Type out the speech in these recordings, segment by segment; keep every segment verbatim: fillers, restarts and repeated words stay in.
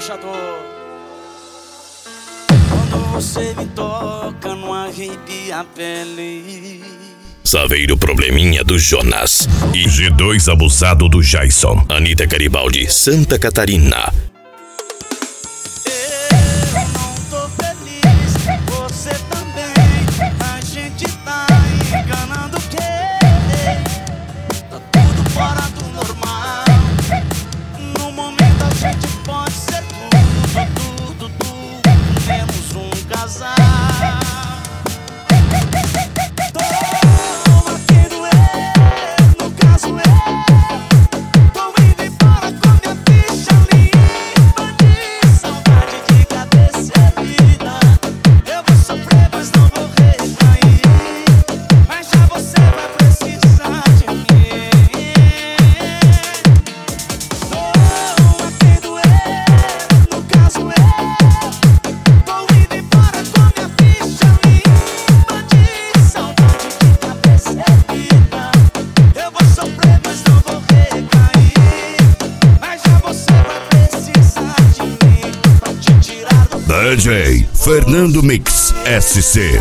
embaixador. Quando você me toca, não arrepia a pele. Saveiro Probleminha do Jonas e G dois Abusado do Jason. Anitta Garibaldi, Santa Catarina. Eu não tô feliz, você também. A gente tá enganando o quê? Tá tudo fora do normal. No momento a gente pode ser tudo, tudo, tudo, menos um casal. D J Fernando Mix S C.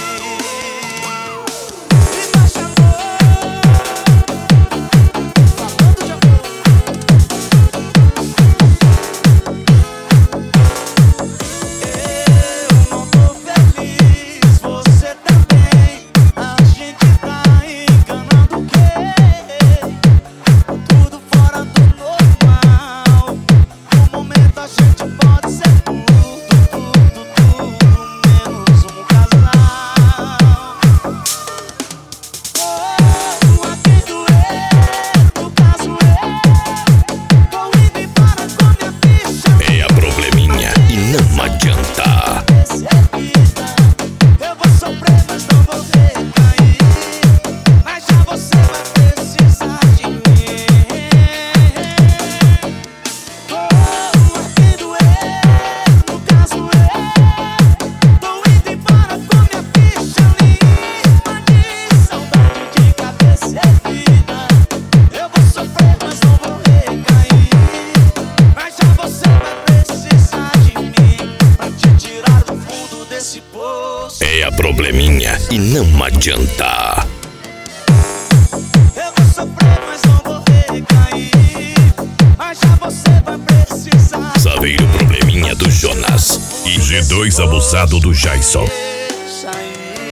É a probleminha e não adianta. Eu vou sofrer, mas não vou recair. Mas já você vai precisar. Saveiro Probleminha do Jonas e G dois Abusado do Jason.